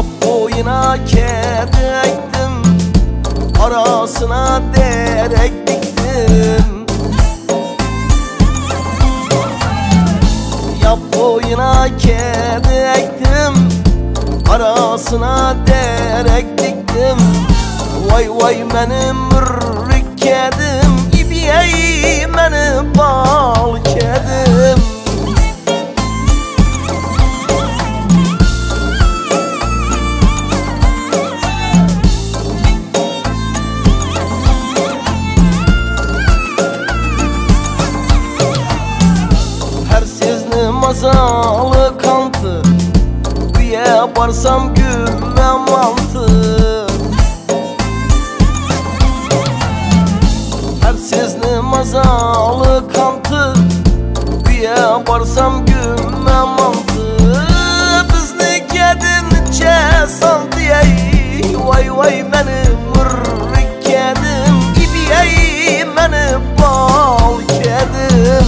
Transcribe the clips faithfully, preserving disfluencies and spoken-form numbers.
Yap boyuna kedi ektim, arasına derek diktim. Yap boyuna kedi ektim, arasına derek diktim. Vay vay benim mürrik kedim, İbiyey benim bal kedim. Her sizni mazalı kantı, üye barsam gümme mantı. Her sizni mazalı kantı, üye barsam gümme mantı. Bizni kedin çesal diyey, vay vay benim mürrik kedim, İbiyey benim bal kedim.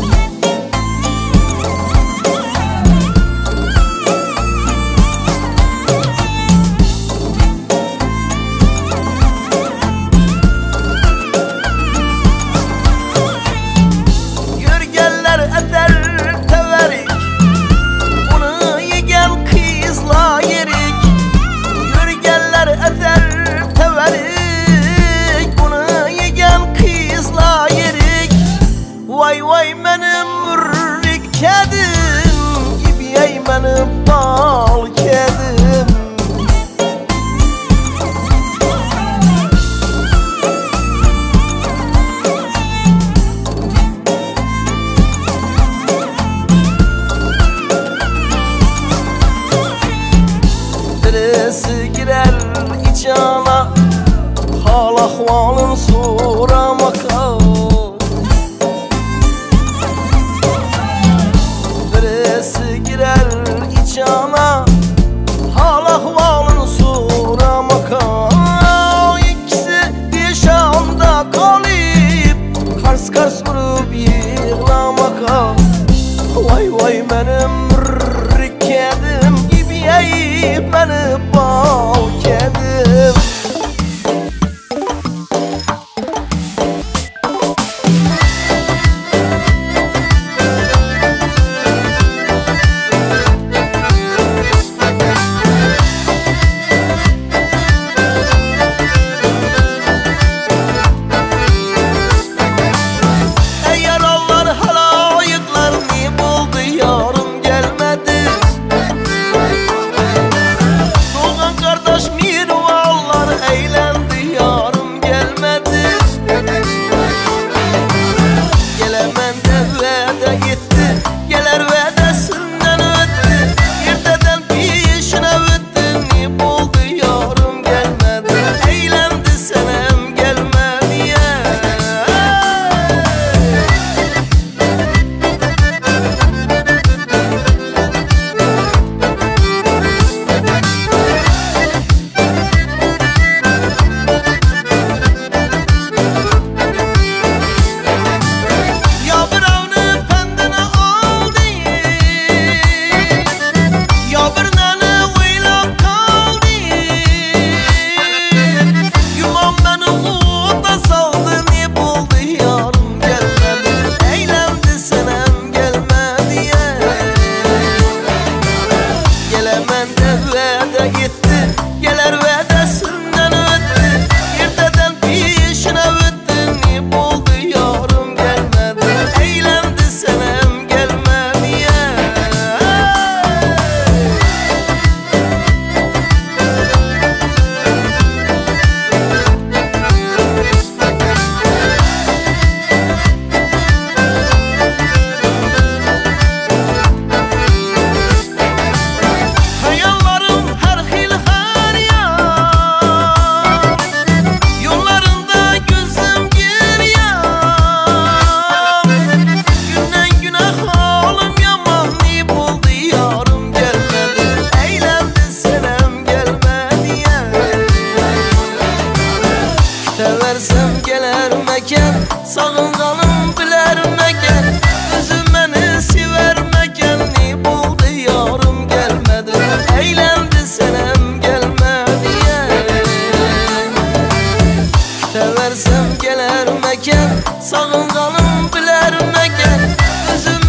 Vay vay benim mürrik kedim, İbiyey benim bal kedim. Birisi girer içana, hal ahvalın soramaka. Birisi girer içana, hal ahvalın soramaka. İkisi bir anda kalıp, kars kars vurup yığlamaka. Vay vay benim mürrik kedim, İbiyey benim bal kedim. Seversem geler mekan, sağın kanım biler mekan. Gözüm